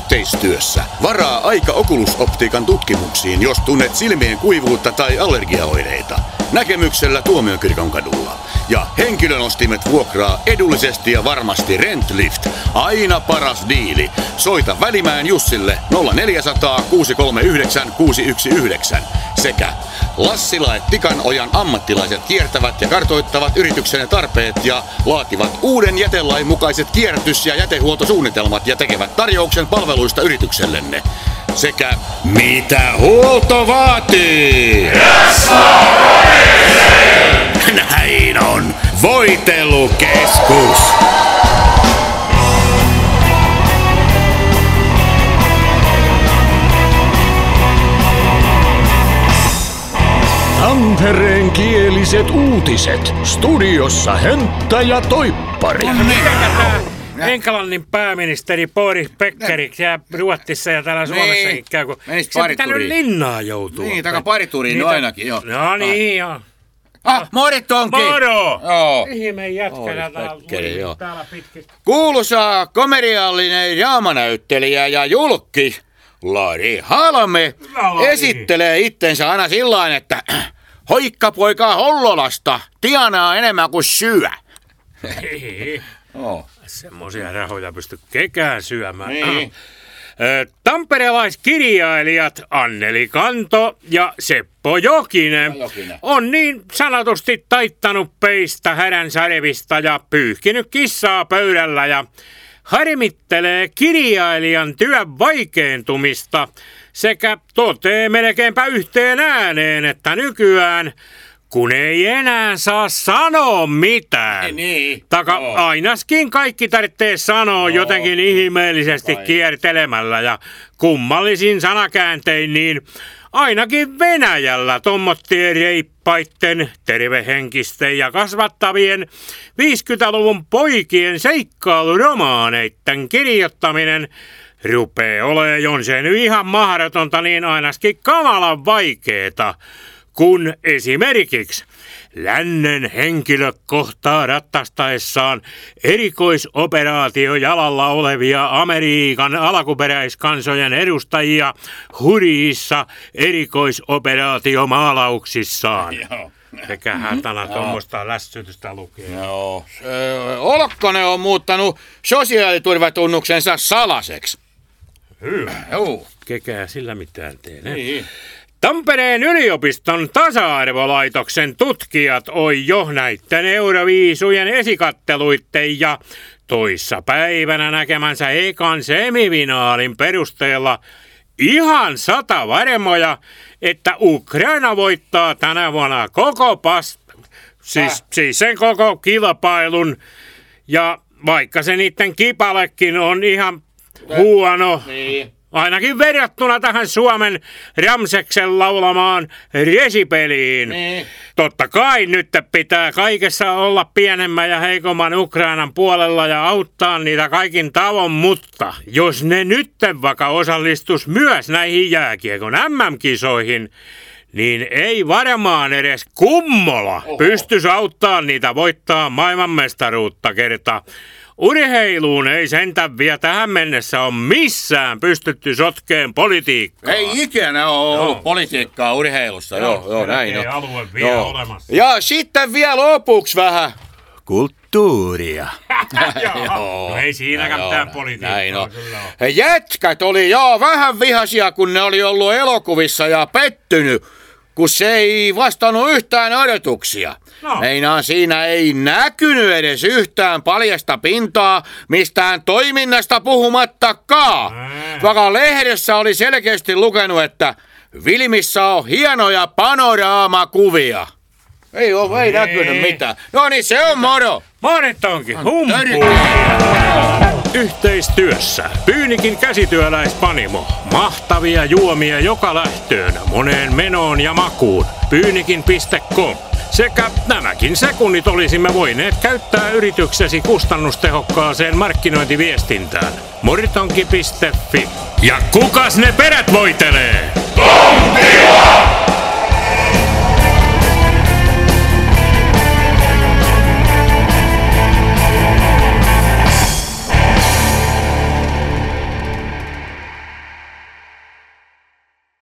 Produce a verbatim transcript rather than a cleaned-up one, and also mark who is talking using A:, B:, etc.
A: Yhteistyössä varaa aika Oculus-optiikan tutkimuksiin, jos tunnet silmien kuivuutta tai allergiaoireita. Näkemyksellä Tuomiokirkon kadulla. Ja henkilönostimet vuokraa edullisesti ja varmasti Rentlift. Aina paras diili. Soita Välimäen Jussille nolla neljä nolla nolla kuusi kolme yhdeksän kuusi yksi yhdeksän. Sekä Lassila et Tikanojan ammattilaiset kiertävät ja kartoittavat yrityksenne tarpeet ja laativat uuden jätelain mukaiset kierrätys- ja jätehuoltosuunnitelmat ja tekevät tarjouksen palveluista yrityksellenne. Sekä mitä huolto vaatii? Näin on Voitelukeskus.
B: Tampereen kieliset uutiset. Studiossa Hönttä ja Toippari.
C: Englannin pääministeri Boris Becker jää Ruotsissa ja täällä Suomessakin käy, kun se on pitänyt linnaan joutua.
D: Niin, taka parituriin no ainakin, joo.
C: No niin, joo.
D: Ah, Morit onkin!
C: Moro!
D: Joo.
C: Ihmeen jätkänä
D: Beckeri, joo.
C: täällä pitkin.
D: Kuuluisa komediallinen draamanäyttelijä ja julkki Lari Halme
C: Lari.
D: esittelee itsensä aina sillain, että hoikkapoika Hollolasta tienaa enemmän kuin syö.
C: Ei,
D: Oh.
C: semmosia rahoja pysty kekään syömään.
D: Niin.
C: Ö, Tamperelaiskirjailijat Anneli Kanto ja Seppo Jokinen,
D: Jokinen.
C: on niin sanotusti taittanut peistä härän sarvista ja pyyhkinyt kissaa pöydällä ja harmittelee kirjailijan työn vaikeentumista sekä totee melkeinpä yhteen ääneen, että nykyään kun ei enää saa sanoa mitään.
D: Niin.
C: Taka
D: Joo.
C: ainaskin kaikki tarvitsee sanoa
D: Joo.
C: jotenkin ihmeellisesti
D: Vai.
C: kiertelemällä ja kummallisin sanakääntein, niin ainakin Venäjällä tommottien reippaitten, tervehenkisten ja kasvattavien viisikymmentäluvun poikien seikkailuromaaneitten kirjoittaminen rupee olemaan, jos se nyt ihan mahdotonta, niin ainakin kamalan vaikeeta. Kun esimerkiksi lännen henkilö kohtaa ratsastaessaan erikoisoperaatio jalalla olevia Amerikan alkuperäiskansojen edustajia hurjissa erikoisoperaatiomaalauksissaan.
D: Joo.
C: Sekä hätänä tuommoista lässytystä lukee.
D: Joo. Öö, Olkkonen on muuttanut sosiaaliturvatunnuksensa salaseksi.
C: Hyvä.
D: Joo.
C: Kekää sillä mitään tee. Ne?
D: Niin.
C: Tampereen yliopiston tasa-arvolaitoksen tutkijat on jo näitten Euroviisujen esikatteluitten ja toissa päivänä näkemänsä ekan semifinaalin perusteella ihan sata varmoja, että Ukraina voittaa tänä vuonna koko pas... Siis,
D: Äh.
C: siis sen koko kilpailun. Ja vaikka se niiden kipalekin on ihan huono...
D: Niin.
C: Ainakin verrattuna tähän Suomen Ramseksen laulamaan resipeliin.
D: Niin.
C: Totta kai nyt pitää kaikessa olla pienemmän ja heikomman Ukrainan puolella ja auttaa niitä kaikin tavoin, mutta jos ne nytten vaikka osallistus myös näihin jääkiekon äm äm-kisoihin, niin ei varmaan edes Kummola
D: Oho.
C: pystyisi auttaa niitä voittaa maailmanmestaruutta kertaa. Urheiluun ei sentään vielä tähän mennessä ole missään pystytty sotkeen politiikkaa.
D: Ei ikinä ole ollut
C: Joo.
D: politiikkaa urheilussa. Joo, joo, näin on.
C: alue vielä
D: Joo.
C: olemassa.
D: Ja sitten vielä lopuksi vähän kulttuuria.
C: Joo. No ei siinäkään
D: Joo,
C: mitään politiikkaa.
D: näin on.
C: kyllä on.
D: Jätkät oli joo vähän vihaisia, kun ne oli ollut elokuvissa ja pettynyt, kun se ei vastannut yhtään odotuksia.
C: No.
D: Meinaan siinä ei näkynyt edes yhtään paljasta pintaa mistään toiminnasta puhumattakaan.
C: Ää.
D: Vaikka lehdessä oli selkeästi lukenut, että filmissä on hienoja panoraamakuvia. Ei ole, ei
C: Ei.
D: näkynyt mitään. No niin, se on moro.
C: Monet onkin. Humpu. Yhteistyössä Pyynikin käsityöläispanimo. Mahtavia juomia joka lähtöön, moneen menoon ja makuun. Pyynikin piste com. Sekä nämäkin sekunnit olisimme voineet käyttää yrityksesi kustannustehokkaaseen markkinointiviestintään. Moritonki piste fi. Ja kukas ne perät voitelee?
A: Tontila!